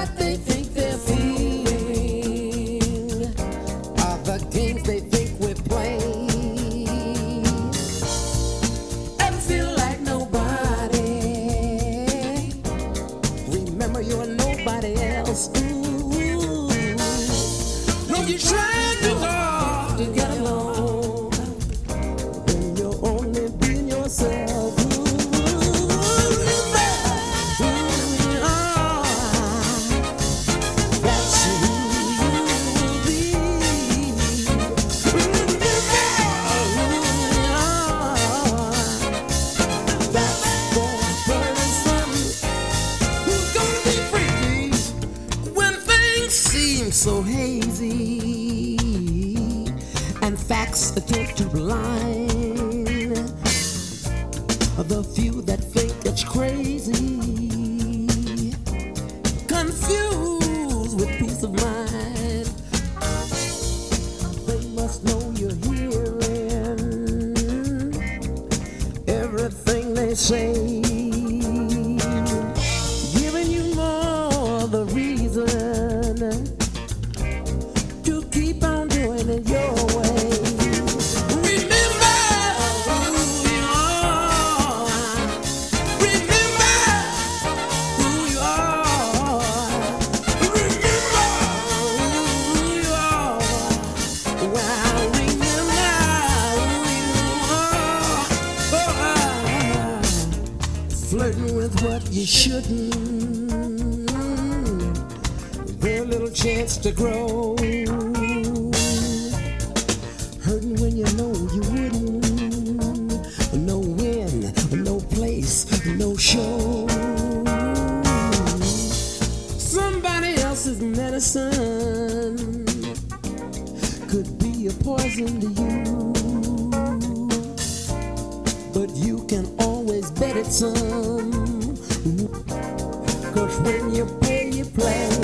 that they think they're fooling are the games they think we're playing, and feel like nobody. Remember, you're nobody else. Ooh, no, you try too hard to get along when you're only being yourself. So hazy, and facts attempt to blind the few that think it's crazy, confused with peace of mind. They must know you're hearing everything they say, giving you more the reason keep on doing it your way. Remember who you are. Remember who you are. Remember who you are. Well, remember who you are. Flirting with what you shouldn't. Very little chance to grow. Hurting when you know you wouldn't. No win, no place, no show. Somebody else's medicine could be a poison to you, but you can always bet it some. 'Cause when you play, you play.